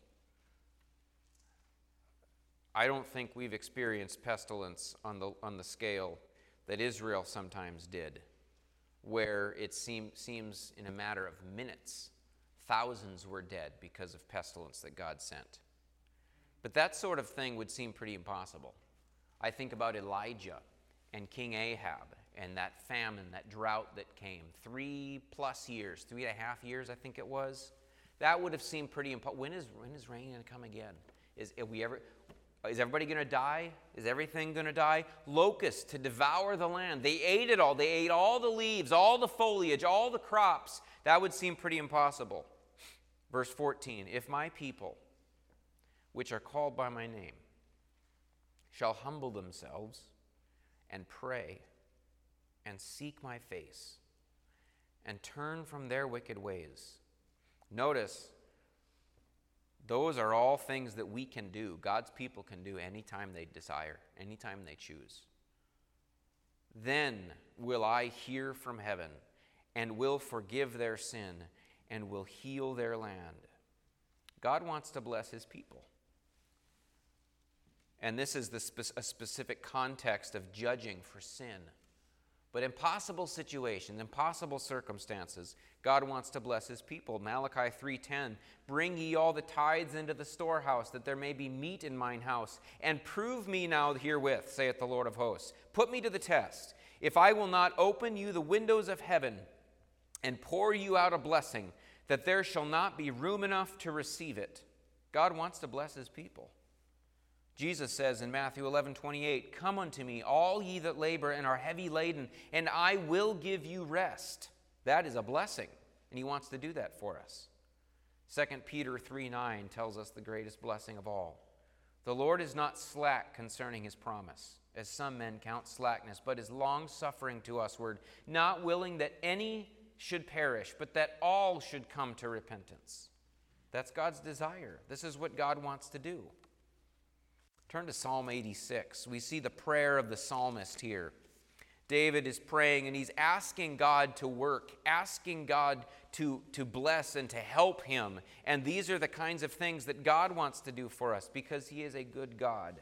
I don't think we've experienced pestilence on the, on the scale that Israel sometimes did, where it seem, seems in a matter of minutes, thousands were dead because of pestilence that God sent. But that sort of thing would seem pretty impossible. I think about Elijah and King Ahab and that famine, that drought that came. Three plus years, three and a half years I think it was. That would have seemed pretty impossible. When is, when is rain going to come again? Is, are we ever... Is everybody going to die? Is everything going to die? Locusts to devour the land. They ate it all. They ate all the leaves, all the foliage, all the crops. That would seem pretty impossible. Verse fourteen, if my people, which are called by my name, shall humble themselves and pray and seek my face and turn from their wicked ways. Notice, those are all things that we can do, God's people can do anytime they desire, anytime they choose. Then will I hear from heaven and will forgive their sin and will heal their land. God wants to bless his people. And this is the spe- a specific context of judging for sin. But impossible situations, impossible circumstances, God wants to bless his people. Malachi three ten, bring ye all the tithes into the storehouse, that there may be meat in mine house, and prove me now herewith, saith the Lord of hosts. Put me to the test, if I will not open you the windows of heaven, and pour you out a blessing, that there shall not be room enough to receive it. God wants to bless his people. Jesus says in Matthew eleven twenty-eight, come unto me, all ye that labor and are heavy laden, and I will give you rest. That is a blessing, and he wants to do that for us. Second Peter three nine tells us the greatest blessing of all. The Lord is not slack concerning his promise, as some men count slackness, but is long-suffering to usward, not willing that any should perish, but that all should come to repentance. That's God's desire. This is what God wants to do. Turn to Psalm eighty-six. We see the prayer of the psalmist here. David is praying and he's asking God to work, asking God to, to bless and to help him. And these are the kinds of things that God wants to do for us because he is a good God.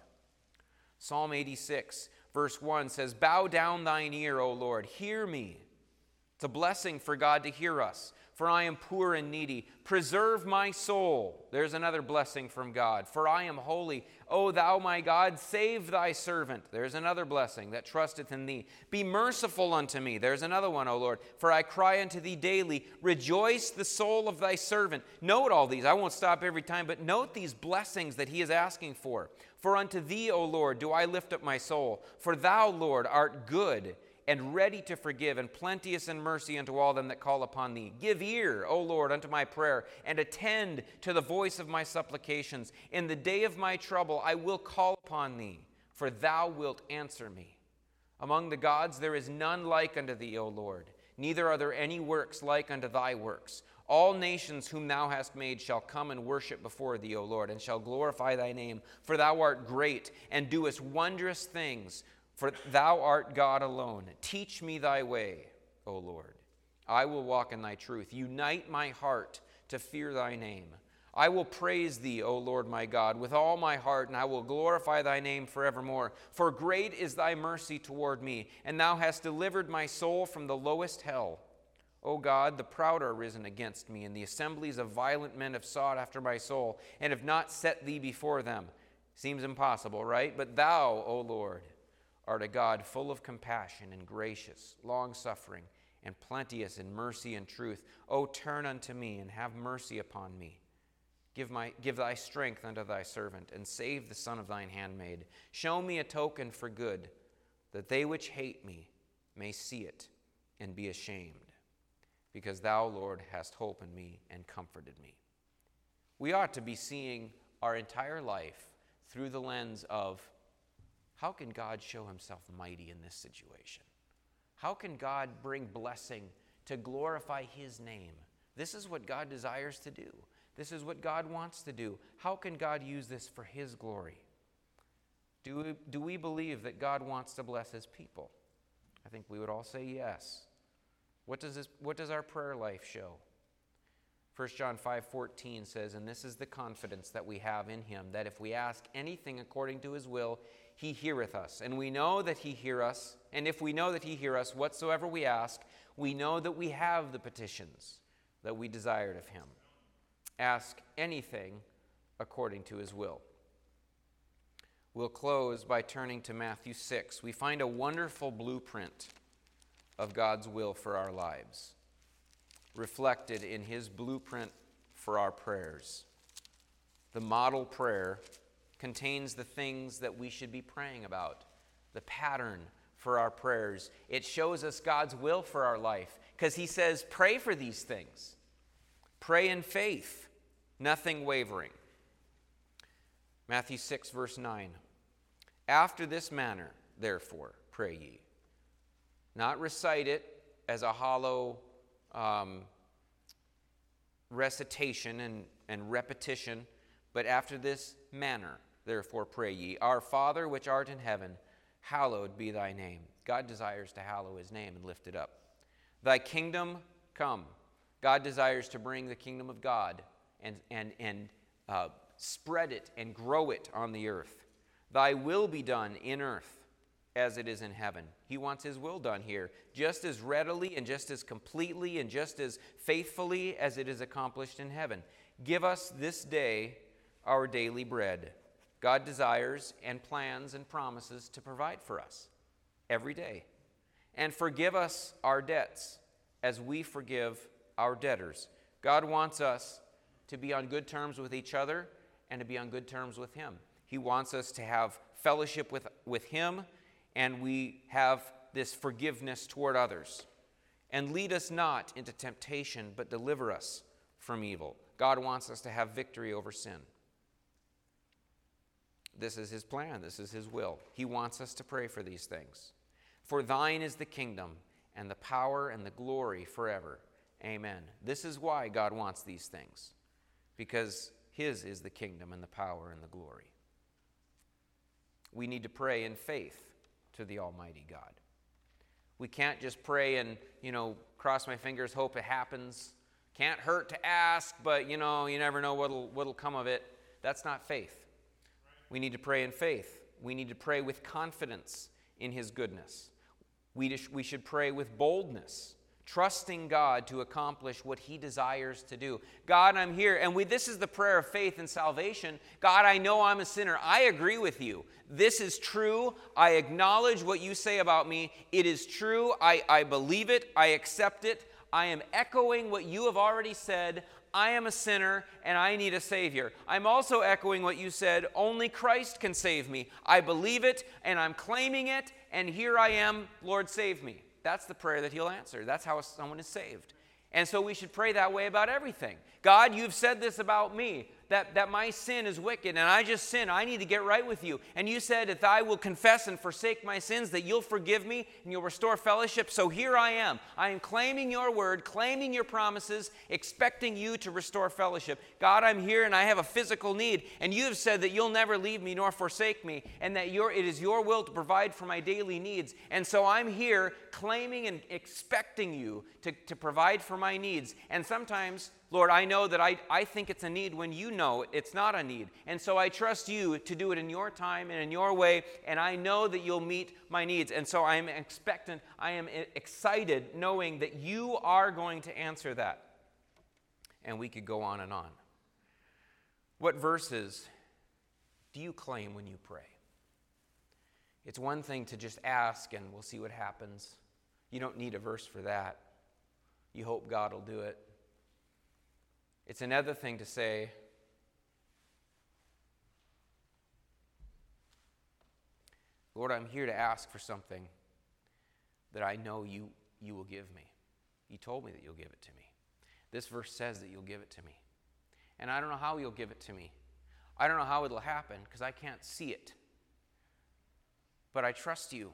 Psalm eighty-six, verse one says, bow down thine ear, O Lord, hear me. It's a blessing for God to hear us. For I am poor and needy. Preserve my soul. There's another blessing from God. For I am holy. O thou my God, save thy servant. There's another blessing that trusteth in thee. Be merciful unto me. There's another one, O Lord. For I cry unto thee daily. Rejoice the soul of thy servant. Note all these. I won't stop every time, but note these blessings that he is asking for. For unto thee, O Lord, do I lift up my soul. For thou, Lord, art good and ready to forgive, and plenteous in mercy unto all them that call upon thee. Give ear, O Lord, unto my prayer, and attend to the voice of my supplications. In the day of my trouble I will call upon thee, for thou wilt answer me. Among the gods there is none like unto thee, O Lord, neither are there any works like unto thy works. All nations whom thou hast made shall come and worship before thee, O Lord, and shall glorify thy name. For thou art great, and doest wondrous things. For thou art God alone. Teach me thy way, O Lord. I will walk in thy truth. Unite my heart to fear thy name. I will praise thee, O Lord my God, with all my heart, and I will glorify thy name forevermore. For great is thy mercy toward me, and thou hast delivered my soul from the lowest hell. O God, the proud are risen against me, and the assemblies of violent men have sought after my soul, and have not set thee before them. Seems impossible, right? But thou, O Lord, art a God full of compassion and gracious, long-suffering, and plenteous in mercy and truth. O turn unto me, and have mercy upon me. Give, my, give thy strength unto thy servant, and save the son of thine handmaid. Show me a token for good, that they which hate me may see it and be ashamed. Because thou, Lord, hast hope in me and comforted me. We ought to be seeing our entire life through the lens of, how can God show himself mighty in this situation? How can God bring blessing to glorify his name? This is what God desires to do. This is what God wants to do. How can God use this for his glory? Do we, do we believe that God wants to bless his people? I think we would all say yes. What does this, what does our prayer life show? First John five fourteen says, and this is the confidence that we have in him, that if we ask anything according to his will, he heareth us. And we know that he hear us. And if we know that he hear us, whatsoever we ask, we know that we have the petitions that we desired of him. Ask anything according to his will. We'll close by turning to Matthew six. We find a wonderful blueprint of God's will for our lives, reflected in his blueprint for our prayers. The model prayer contains the things that we should be praying about, the pattern for our prayers. It shows us God's will for our life, because he says, pray for these things. Pray in faith, nothing wavering. Matthew six, verse nine. After this manner, therefore, pray ye. Not recite it as a hollow um, recitation and, and repetition, but after this manner, therefore pray ye. Our Father which art in heaven, hallowed be thy name. God desires to hallow his name and lift it up. Thy kingdom come. God desires to bring the kingdom of God and, and, and uh, spread it and grow it on the earth. Thy will be done in earth as it is in heaven. He wants his will done here, just as readily and just as completely and just as faithfully as it is accomplished in heaven. Give us this day our daily bread. God desires and plans and promises to provide for us every day. And forgive us our debts as we forgive our debtors. God wants us to be on good terms with each other and to be on good terms with him. He wants us to have fellowship with, with him, and we have this forgiveness toward others. And lead us not into temptation, but deliver us from evil. God wants us to have victory over sin. This is his plan. This is his will. He wants us to pray for these things. For thine is the kingdom and the power and the glory forever. Amen. This is why God wants these things, because his is the kingdom and the power and the glory. We need to pray in faith to the Almighty God. We can't just pray and, you know, cross my fingers, hope it happens. Can't hurt to ask, but, you know, you never know what'll, what'll come of it. That's not faith. We need to pray in faith. We need to pray with confidence in his goodness. We, we should pray with boldness, trusting God to accomplish what he desires to do. God, I'm here. And we, this is the prayer of faith and salvation. God, I know I'm a sinner. I agree with you. This is true. I acknowledge what you say about me. It is true. I, I believe it. I accept it. I am echoing what you have already said. I am a sinner and I need a Savior. I'm also echoing what you said. Only Christ can save me. I believe it and I'm claiming it. And here I am. Lord, save me. That's the prayer that he'll answer. That's how someone is saved. And so we should pray that way about everything. God, you've said this about me, that, that my sin is wicked and I just sin. I need to get right with you. And you said if I will confess and forsake my sins, that you'll forgive me and you'll restore fellowship. So here I am. I am claiming your word, claiming your promises, expecting you to restore fellowship. God, I'm here and I have a physical need. And you have said that you'll never leave me nor forsake me, and that your, it is your will to provide for my daily needs. And so I'm here claiming and expecting you to, to provide for my needs. And sometimes, Lord, I know that I, I think it's a need when you know it's not a need. And so I trust you to do it in your time and in your way, and I know that you'll meet my needs. And so I am expectant, I am excited knowing that you are going to answer that. And we could go on and on. What verses do you claim when you pray? It's one thing to just ask and we'll see what happens. You don't need a verse for that. You hope God will do it. It's another thing to say, Lord, I'm here to ask for something that I know you, you will give me. You told me that you'll give it to me. This verse says that you'll give it to me. And I don't know how you'll give it to me. I don't know how it'll happen because I can't see it. But I trust you.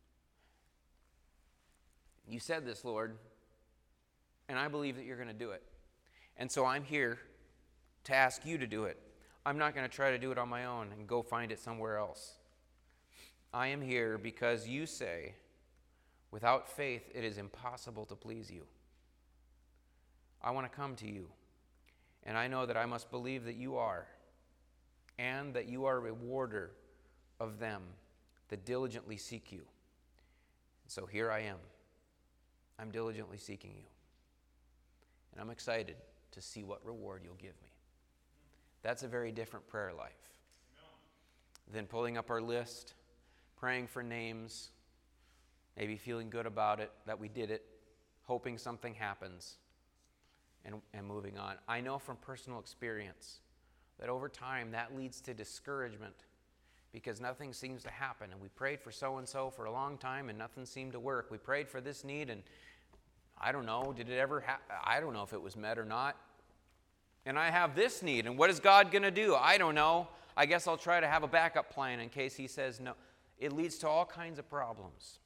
You said this, Lord, and I believe that you're going to do it. And so I'm here to ask you to do it. I'm not going to try to do it on my own and go find it somewhere else. I am here because you say, without faith, it is impossible to please you. I want to come to you, and I know that I must believe that you are, and that you are a rewarder of them that diligently seek you. So here I am. I'm diligently seeking you, and I'm excited to see what reward you'll give me. That's a very different prayer life than pulling up our list, praying for names, maybe feeling good about it, that we did it, hoping something happens, and, and moving on. I know from personal experience that over time that leads to discouragement because nothing seems to happen. And we prayed for so-and-so for a long time and nothing seemed to work. We prayed for this need and I don't know, did it ever happen? I don't know if it was met or not. And I have this need, and what is God going to do? I don't know. I guess I'll try to have a backup plan in case he says no. It leads to all kinds of problems.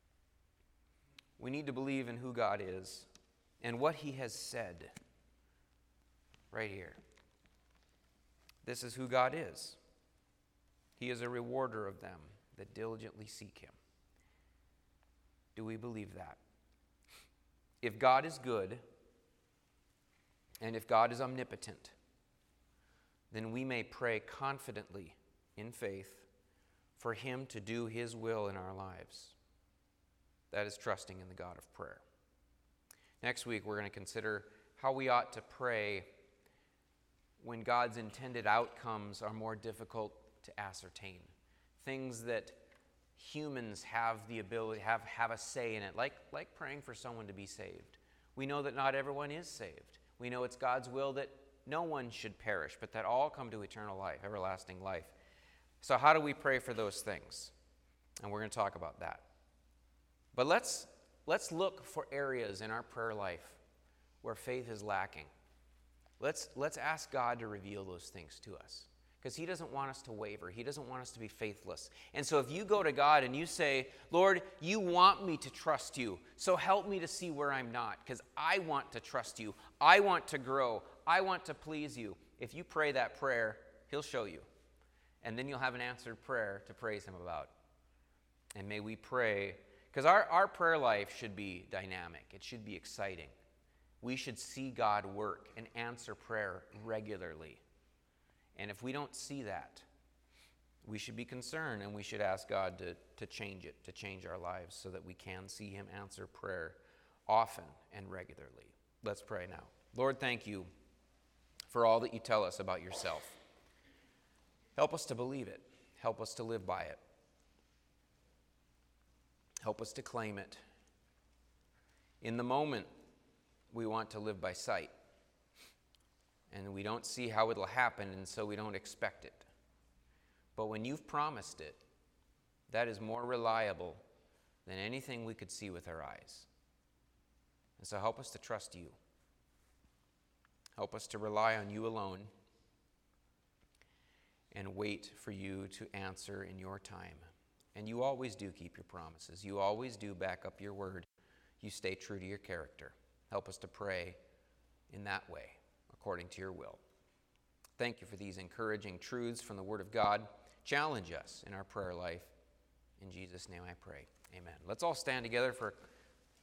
We need to believe in who God is and what he has said right here. This is who God is. He is a rewarder of them that diligently seek him. Do we believe that? If God is good, and if God is omnipotent, then we may pray confidently in faith for him to do his will in our lives. That is trusting in the God of prayer. Next week, we're going to consider how we ought to pray when God's intended outcomes are more difficult to ascertain. Things that humans have the ability, have, have a say in it, like, like praying for someone to be saved. We know that not everyone is saved. We know it's God's will that no one should perish, but that all come to eternal life, everlasting life. So how do we pray for those things? And we're going to talk about that. But let's, let's look for areas in our prayer life where faith is lacking. Let's, let's ask God to reveal those things to us. Because he doesn't want us to waver. He doesn't want us to be faithless. And so if you go to God and you say, Lord, you want me to trust you, so help me to see where I'm not, because I want to trust you. I want to grow. I want to please you. If you pray that prayer, he'll show you. And then you'll have an answered prayer to praise him about. And may we pray, because our, our prayer life should be dynamic. It should be exciting. We should see God work and answer prayer regularly. And if we don't see that, we should be concerned and we should ask God to, to change it, to change our lives so that we can see him answer prayer often and regularly. Let's pray now. Lord, thank you for all that you tell us about yourself. Help us to believe it. Help us to live by it. Help us to claim it. In the moment, we want to live by sight. And we don't see how it'll happen, and so we don't expect it. But when you've promised it, that is more reliable than anything we could see with our eyes. And so help us to trust you. Help us to rely on you alone and wait for you to answer in your time. And you always do keep your promises. You always do back up your word. You stay true to your character. Help us to pray in that way, according to your will. Thank you for these encouraging truths from the Word of God. Challenge us in our prayer life. In Jesus' name I pray. Amen. Let's all stand together for